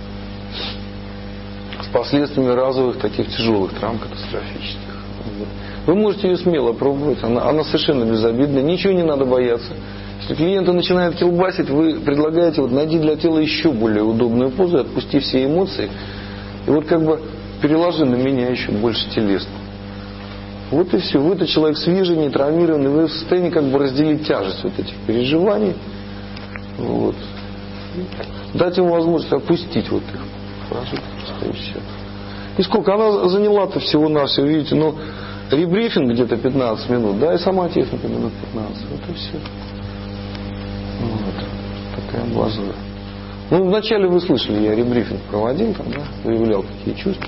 с последствиями разовых таких тяжелых травм катастрофических. Вот. Вы можете ее смело пробовать, она совершенно безобидна, ничего не надо бояться. Если клиента начинает колбасить, вы предлагаете вот найди для тела еще более удобную позу, отпусти все эмоции, и вот как бы переложи на меня еще больше телесно. Вот и все. Вы-то человек свежий, не травмированный, вы в состоянии как бы разделить тяжесть вот этих переживаний. Вот. Дать ему возможность опустить вот их. И все. И сколько? Она заняла-то всего-навсего, видите, ну, ребрифинг где-то 15 минут, да, и сама техника минут 15. Вот и все. Вот. Такая базовая. Ну, вначале вы слышали, я ребрифинг проводил, там, да, выявлял, какие чувства.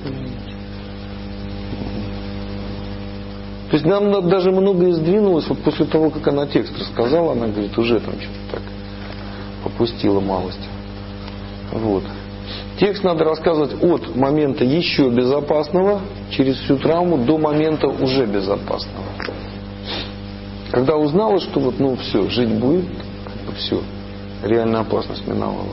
То есть нам даже многое сдвинулось, вот после того, как она текст рассказала, она говорит, уже там что-то так Отпустила малость. Вот. Текст надо рассказывать от момента еще безопасного, через всю травму, до момента уже безопасного. Когда узнала, что вот, ну все, жить будет, как бы все, реальная опасность миновала.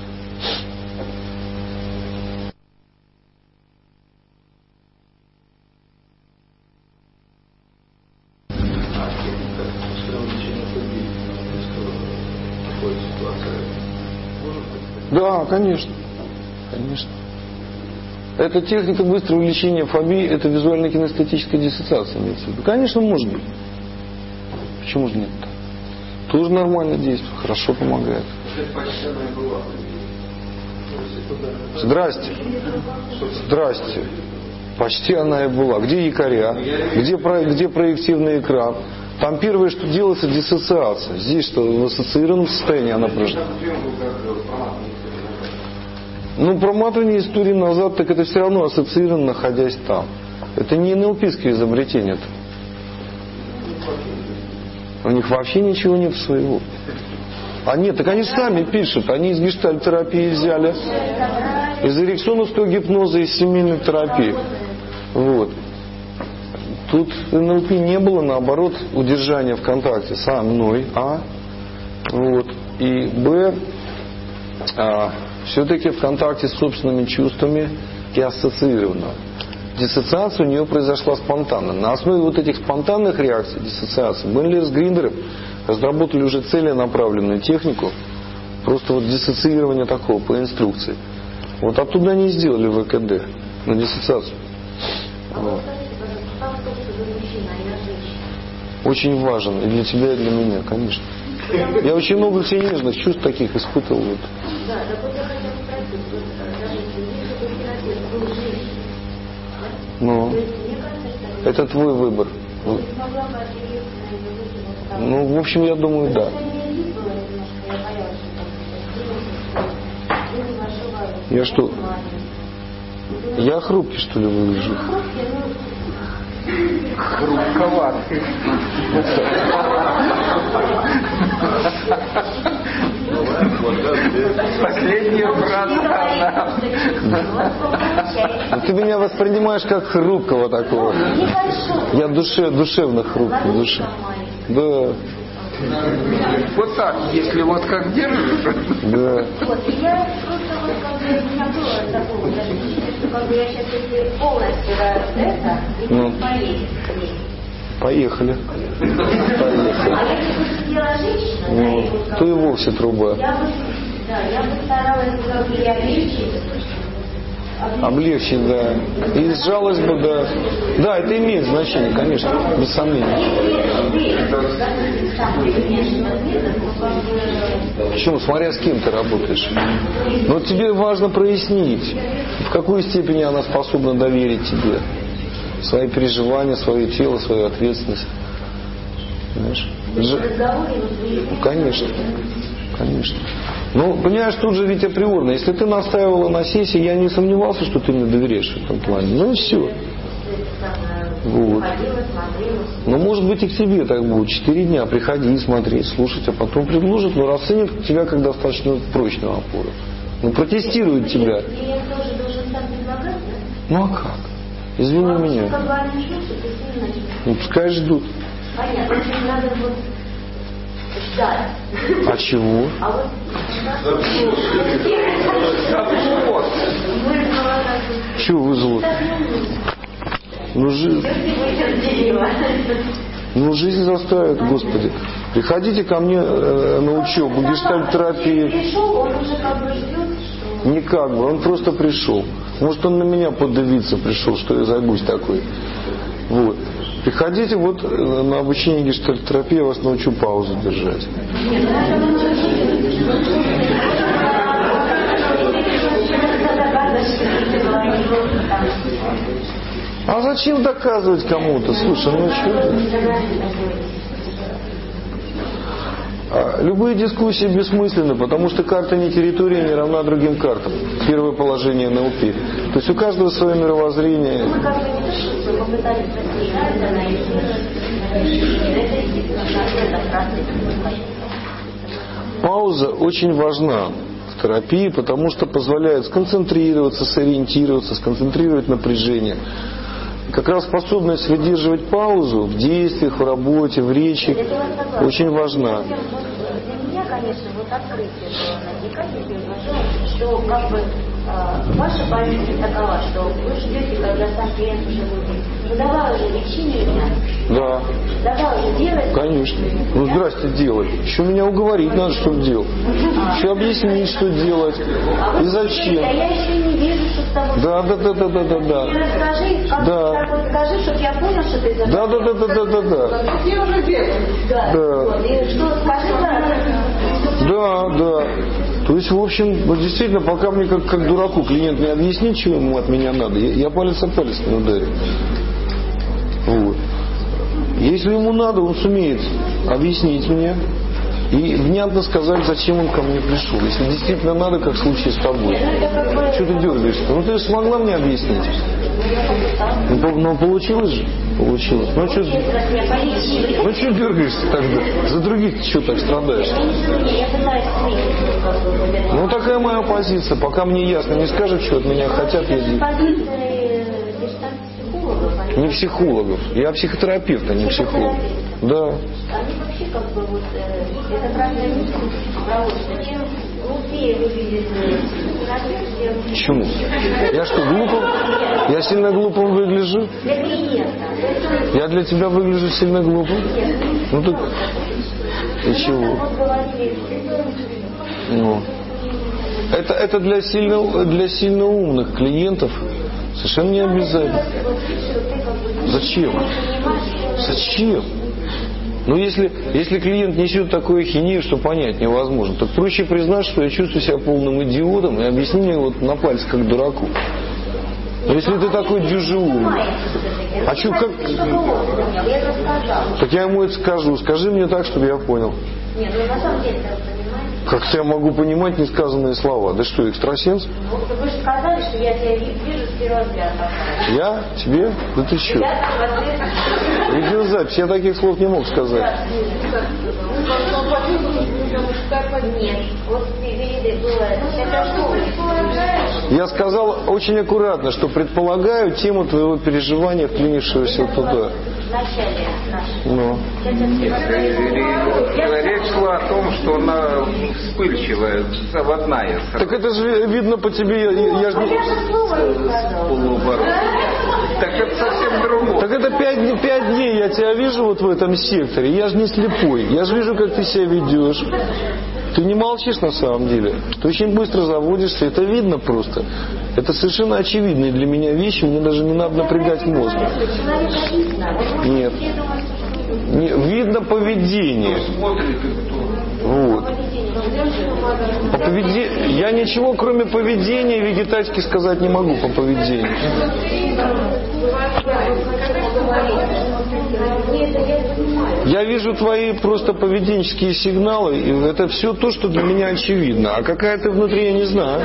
Да, конечно. Конечно. Эта техника быстрого лечения фобии, это визуально-кинестетическая диссоциация имеется в виду. Конечно, может быть. Почему же нет-то? Тоже нормально действует, хорошо помогает. Здрасте. Здрасте. Почти она и была. Где якоря? Где проективный экран? Там первое, что делается, диссоциация. Здесь что, в ассоциированном состоянии она прошла. Ну, проматывание истории назад, так это все равно ассоциировано, находясь там. Это не НЛПское изобретение. У них вообще ничего нет своего. А нет, так они сами пишут. Они из гештальт-терапии взяли, из эриксоновского гипноза, из семейной терапии. Вот. Тут НЛП не было, наоборот, удержания в контакте со мной, вот, и Б, все-таки в контакте с собственными чувствами и ассоциированно. Диссоциация у нее произошла спонтанно. На основе вот этих спонтанных реакций, диссоциации, Бенлер с Гриндером разработали уже целенаправленную технику, просто вот диссоциирование такого по инструкции. Вот оттуда они сделали ВКД на диссоциацию. Вот. Очень важен и для тебя, и для меня, конечно. Я очень много себе нежных чувств таких испытывал. Вот. Да, так вот я хотела спросить, вот, скажите, если бы терапевт был женщиной, да? Ну, То есть, мне кажется, что это твой выбор. ты смогла бы ответить на Ну, в общем, я думаю, да. Я что? Я хрупкий, что ли, выгляжу? Хрупковатый. Последняя фраза. Ты меня воспринимаешь как хрупкого такого. Я душевно хрупкий. Душе. Да. Вот так, если вот как держишь. Да. Вот, и я просто вот, как бы, у меня было такое ощущение, что как бы я сейчас, если полностью это, и Ну. Поехали. А если бы сидела женщина, да, Ну, и вот как то и бы, вовсе труба. я бы старалась как бы и облегчить. Облегчить, да. И сжалась бы, да. Да, это имеет значение, конечно, без сомнения. Почему? Смотря с кем ты работаешь. Но тебе важно прояснить, в какой степени она способна доверить тебе свои переживания, свое тело, свою ответственность. Понимаешь? Конечно. Конечно. Ну, понимаешь, тут же ведь априорно. Если ты настаивала на сессии, я не сомневался, что ты мне доверяешь в этом плане. Ну и все. Вот. Но может быть и к тебе так будет. 4 дня приходи, смотреть, слушать, а потом предложат, но расценят тебя как достаточно прочную опору. Ну, протестируют тебя. Ну а как? Извини меня. Ну, пускай ждут. Понятно, надо вот ждать. А чего? А вот Чего вызвало? Ну, жизнь заставит, Господи. Приходите ко мне на учебу, гештальт-терапии. Пришел, он уже как бы ждет, что... Не как бы, он просто пришел. Может, он на меня подавиться пришел, что я за гусь такой. Вот. Приходите вот на обучение гештальт-терапии, я вас научу паузу держать. А зачем доказывать кому-то? Слушай, ну что? Любые дискуссии бессмысленны, потому что карта не территория не равна другим картам. Первое положение НЛП. То есть у каждого свое мировоззрение. Пауза очень важна в терапии, потому что позволяет сконцентрироваться, сориентироваться, сконцентрировать напряжение. Как раз способность выдерживать паузу в действиях, в работе, в речи очень важна. Для меня, конечно, вот открытие было на декабре, что как бы ваша позиция такова, что вы ждете, когда сам клиент уже будет. Ну давай уже лечи меня. Да. Давай уже делай. Конечно. Ну здрасте, делай. Еще меня уговорить надо, что делать. Еще объяснить, что делать. И зачем. Да я еще не вижу, что с тобой. Да. Мне расскажи, как ты скажи, чтобы я понял, что ты Да. Я уже делаю. Да. И что скажи, Да. То есть, в общем, вот действительно, пока мне как дураку клиент не объяснит, чего ему от меня надо, я палец о палец не ударю. Вот. Если ему надо, он сумеет объяснить мне и внятно сказать, зачем он ко мне пришел. Если действительно надо, как в случае с тобой. Что ты дергаешься? Ну ты смогла мне объяснить? Ну получилось же? Получилось. Ну что дергаешься тогда? За других ты что так страдаешь? Ну такая моя позиция. Пока мне ясно не скажут, что от меня хотят, я не психологов. Я психотерапевт, а не психолог. Да. Они вообще как бы вот это правильная мысль, что чем глупее выглядит терапевт, Почему? Я что, глупым? Я сильно глупым выгляжу? для клиента. Я для тебя выгляжу сильно глупым? Ну так и чего? Ну. Это для сильно умных клиентов совершенно не обязательно. Зачем? Ну, если клиент несет такую ахинею, что понять невозможно, так проще признать, что я чувствую себя полным идиотом, и объясни мне вот на пальце как дураку. Но если ты такой дюжеумный, а что, как... Так я ему это скажу. Скажи мне так, чтобы я понял. Нет, ну на самом деле, как я могу понимать несказанные слова? Да что, экстрасенс? Вы же сказали, что я тебя вижу с первого взгляда. Я? Тебе? Да ты что? Видеозапись. Я таких слов не мог сказать. Нет, вот было. Я сказал очень аккуратно, что предполагаю тему твоего переживания, вклинившегося туда. Начале нашего. Ну. Речь шла о том, что она вспыльчивая, заводная. Так это же видно по тебе, я же Полуоборот. Так это совсем другое. Так это 5 дней я тебя вижу вот в этом секторе, я же не слепой, я же вижу, как ты себя ведешь. Ты не молчишь на самом деле, ты очень быстро заводишься, это видно просто. Это совершенно очевидные для меня вещи, мне даже не надо напрягать мозг. Нет. Видно поведение. Вот. По поведению. Я ничего, кроме поведения, вегетатики сказать не могу по поведению. Я вижу твои просто поведенческие сигналы, и это все то, что для меня очевидно. А какая ты внутри, я не знаю.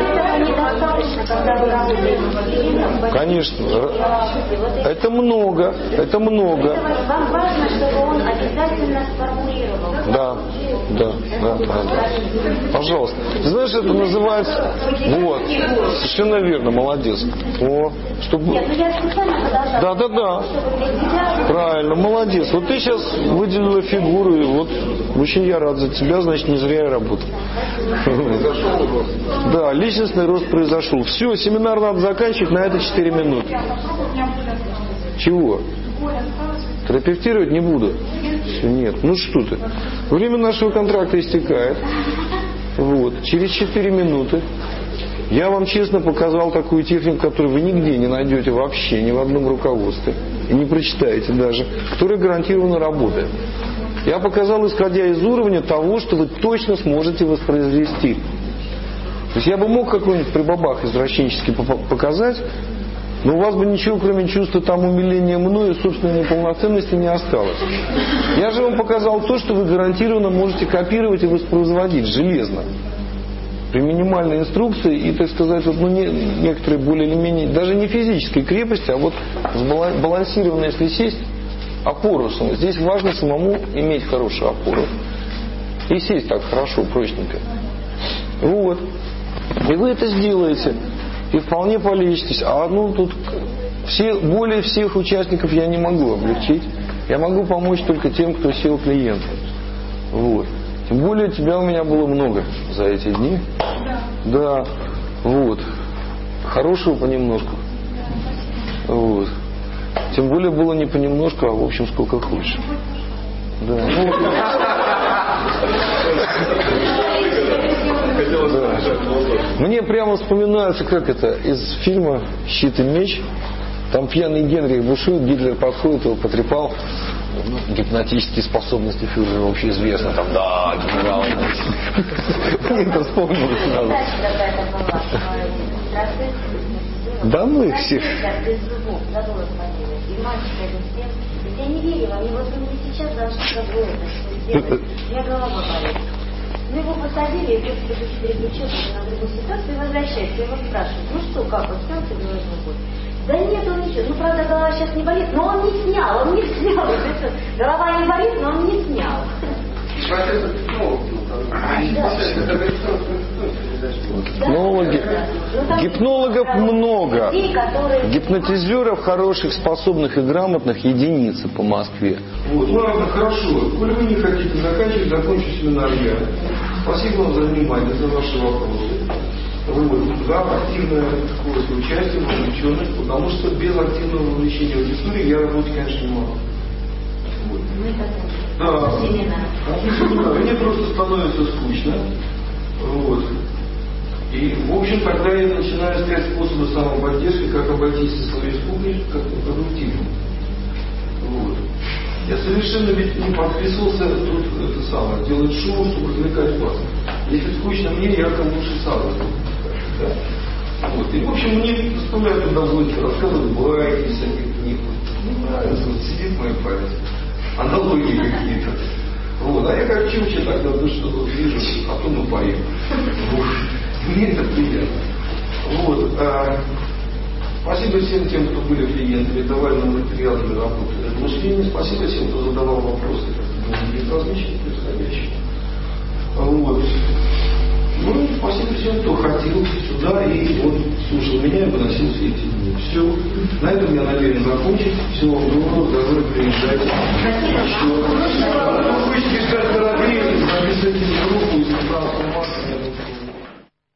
Конечно. Это много. Вам важно, чтобы он обязательно сформулировал. Да. Пожалуйста. Ты знаешь, это называется... Вот. Совершенно верно, молодец. Чтобы... Нет, ну я специально продолжала. Да. Правильно, молодец. Вот ты сейчас выделила фигуру, и вот очень я рад за тебя, значит, не зря я работал. Да, личностный рост произошел. Все, семинар надо заканчивать, на это 4 минуты. Чего? Терапевтировать не буду. Нет, ну что ты. Время нашего контракта истекает. Вот. Через 4 минуты я вам честно показал такую технику, которую вы нигде не найдете вообще, ни в одном руководстве. И не прочитаете даже. Которая гарантированно работает. Я показал, исходя из уровня того, что вы точно сможете воспроизвести. То есть я бы мог какой-нибудь прибабах извращенческий показать, но у вас бы ничего, кроме чувства там умиления мною и собственной неполноценности не осталось. Я же вам показал то, что вы гарантированно можете копировать и воспроизводить железно. При минимальной инструкции и, так сказать, вот, некоторые более или менее, даже не физической крепости, а вот сбалансированно, если сесть, опору. Здесь важно самому иметь хорошую опору. И сесть так хорошо, прочненько. Вот. И вы это сделаете. И вполне полечитесь. А тут более всех участников я не могу облегчить. Я могу помочь только тем, кто сел клиентом. Вот. Тем более тебя у меня было много за эти дни. Да. Вот. Хорошего понемножку. Вот. Тем более было не понемножку, а в общем сколько хочешь. Да. Мне прямо вспоминается, как это, из фильма «Щит и меч». Там пьяный Генрих бушует, Гитлер подходит, его потрепал. Гипнотические способности фюрера вообще известно. Там, да, генерал. Мне это вспомнилось сразу. Да ну их всех. Я не верила, мне вот сейчас даже сделать. Я голова болит. Ну его посадили, и просто переключился на другую ситуацию и возвращается. Его спрашивают, ну что, как, вот снял ты головной боль? Да нет, он ничего. Ну, правда, голова сейчас не болит, но он не снял. Голова не болит, но он не снял. Гипнологов много. Гипнотизеров хороших, способных и грамотных единицы по Москве. Вот, ладно, хорошо. Коль вы не хотите заканчивать, закончу семинар я. Спасибо вам за внимание, за ваши вопросы. Вот, за активное такое участие, вовлеченность, потому что без активного вовлечения в аудиторию я работать, конечно, не могу. Вот. Да, мне просто становится скучно. Вот. И, в общем, тогда я начинаю искать способы самоподдержки, как обойтись со своей скукой, как-то продуктивно. Вот. Я совершенно ведь не подписывался тут это самое, делать шоу, чтобы развлекать вас. Если скучно мне, я лучше сам развлекаю. Да? Вот. И, в общем, мне доставляет удовольствие рассказывать байки всяких книг. Мне нравится, вот сидит моя память. Аналогии какие-то. Вот. А я как чуча тогда что-то вижу, а то мы поем. Вот. Мне это приятно. Вот. Спасибо всем тем, кто были клиентами, давали нам материалы для работы и размышления. Спасибо всем, кто задавал вопросы, как безразличие происходящего. Вот. Ну, спасибо всем, кто ходил сюда и вот слушал меня и выносил все эти дни. Все. На этом я намерен закончить. Всего вам доброго, здоровья, приезжайте. Еще. Вы будете писать дорогие, записывайте группу из 15 марта.